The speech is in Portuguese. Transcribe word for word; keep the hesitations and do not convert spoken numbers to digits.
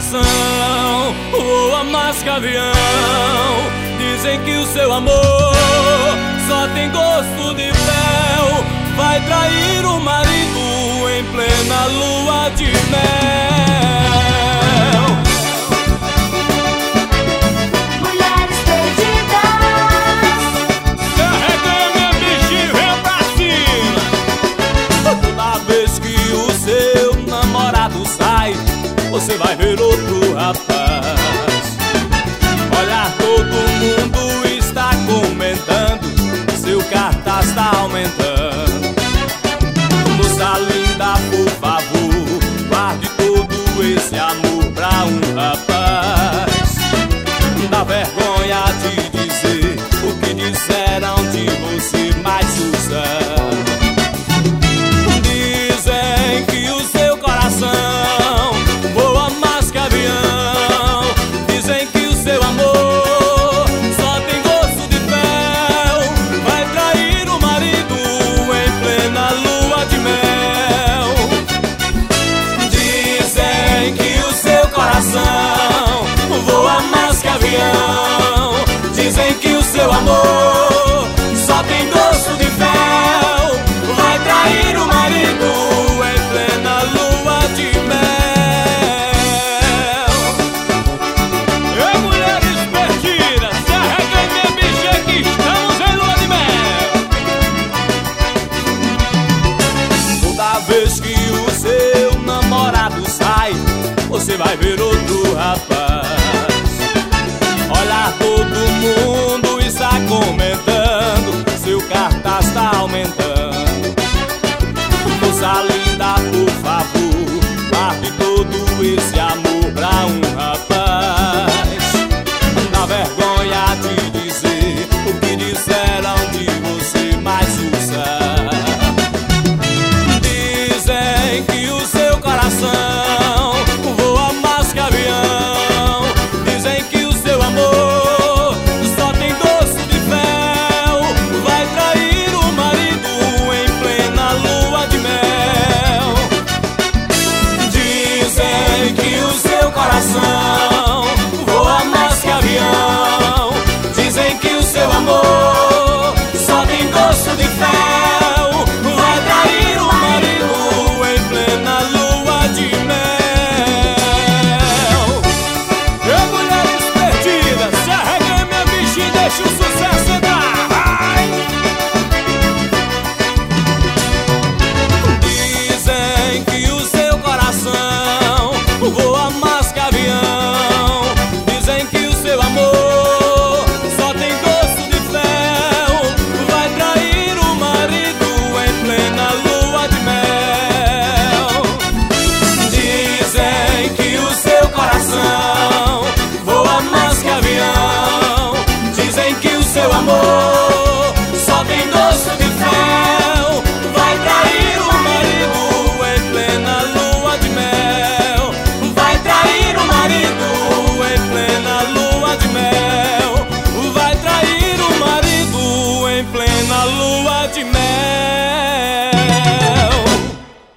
coração voa mais que avião. Dizem que o seu amor só tem gosto de fel. Vai trair o marido em plena lua de mel. Mulheres perdidas, Carregando a bichinha, vem pra cima. Toda vez que o seu namorado sai, você vai ver outro rapaz. Olha, todo mundo está comentando, seu cartaz está aumentando. Moça linda, por favor, guarde todo esse amor pra um rapaz. Dá vergonha de dizer o que disseram de você, mas Suzana, dizem que o seu coração voa mais que avião. Dizem que o seu amor só tem gosto de fel. Vai trair o marido em plena lua de mel. Dizem que o seu coração voa mais que avião. Dizem que o seu amor só tem gosto de fel. Vai trair o marido em plena lua de mel. Ei, mulheres perdidas, se arreguem minha bicha que estamos em lua de mel. Toda vez que o seu namorado sai, você vai ver outro rapaz.